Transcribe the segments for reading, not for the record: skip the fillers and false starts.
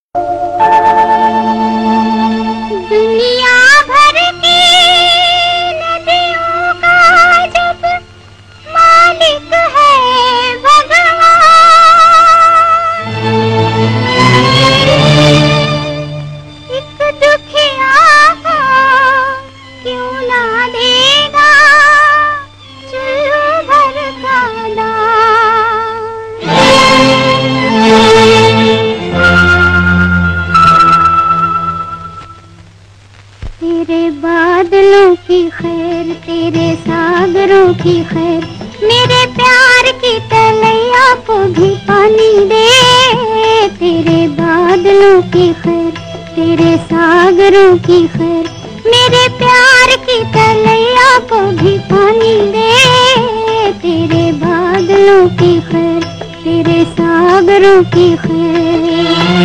दुनिया भर की नदियों का जब मालिक है भगवान, एक दुखिया को क्यों ना देगा चुल्लू भर का दान। तेरे बादलों की खैर, तेरे सागरों की खैर, मेरे प्यार की तलैया को भी पानी दे। तेरे बादलों की खैर, तेरे सागरों की खैर, मेरे प्यार की तलैया को भी पानी दे। तेरे बादलों की खैर, तेरे सागरों की खैर।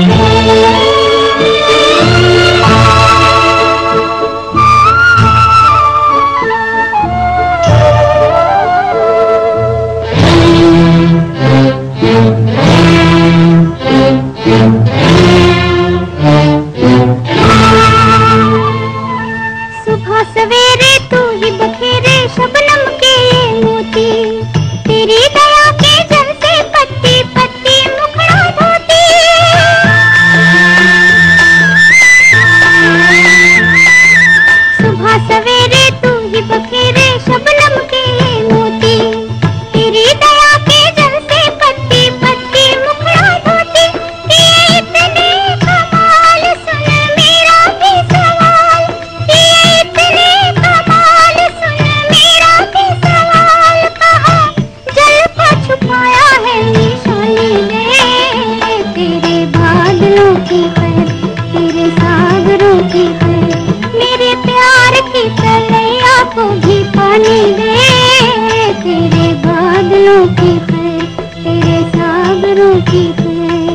सुबह सवेरे तू ही बखेरे शबनम के ये मोती, तेरी दया के जल से पत्ती पत्ती मुखड़ा धोती। सुबह सवेरे तू ही बखेरे शबनम के ये मोती, तेरी दया के जल से पत्ती पत्ती मुखड़ा धोती। ये इतने कमाल सुन मेरा भी सवाल, ये इतने कमाल सुन मेरा भी सवाल। कहा जल को छुपाया है निशानी ने। तेरे बादलों की खैर, तेरे सागरों की खैर, मेरे प्यार की तलैया को भी पानी दे। तेरे बादलों की खैर, तेरे सागरों की खैर।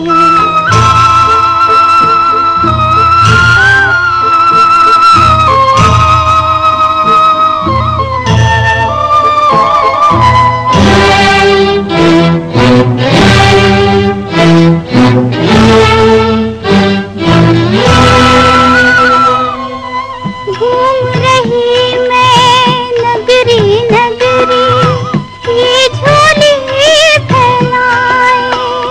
घूम रही मैं नगरी नगरी, ये झोली फैलाए।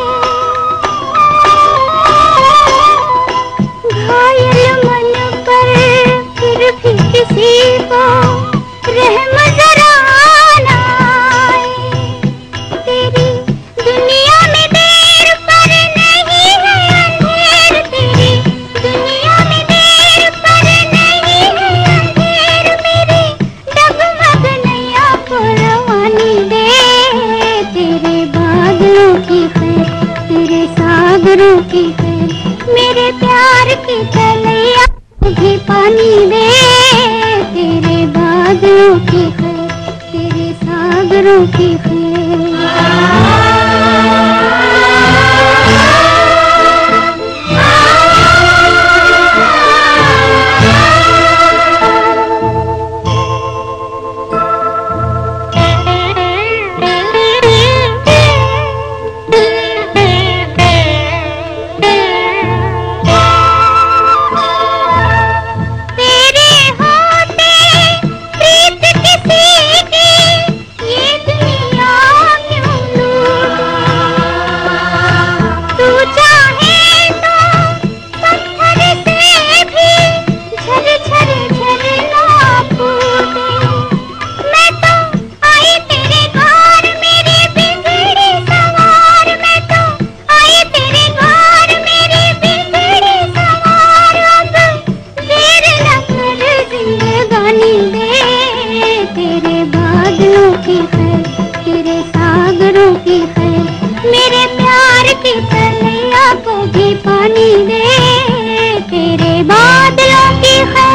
घायल मन पर फिर भी किसी को रहम जरा ना आए। तेरी दुनिया में देर पर नहीं है अंधेर, तेरी दुनिया में देर पर नहीं है अंधेर। मेरी डगमग नैया को रवानी दे। तेरे बादलों की खैर, तेरे सागरों की खैर, मेरे प्यार की तलैया को भी पानी दे। तेरे बादलों की खैर, तेरे सागरों की खैर। तेरे होते प्रीत किसी की ये दुनिया क्यों लूटूं। तू चाहे तो पत्थर से भी झर झर झरना फूटे। मैं तो आई तेरे घर मेरी बिगड़ी सवार, मैं तो आई तेरे घर मेरी बिगड़ी सवार। अब देर न कर जिंदगानी दे। तेरे बादलों की खैर, तेरे सागरों की खैर, मेरे प्यार की तलैया को भी पानी दे। तेरे बादलों की खैर,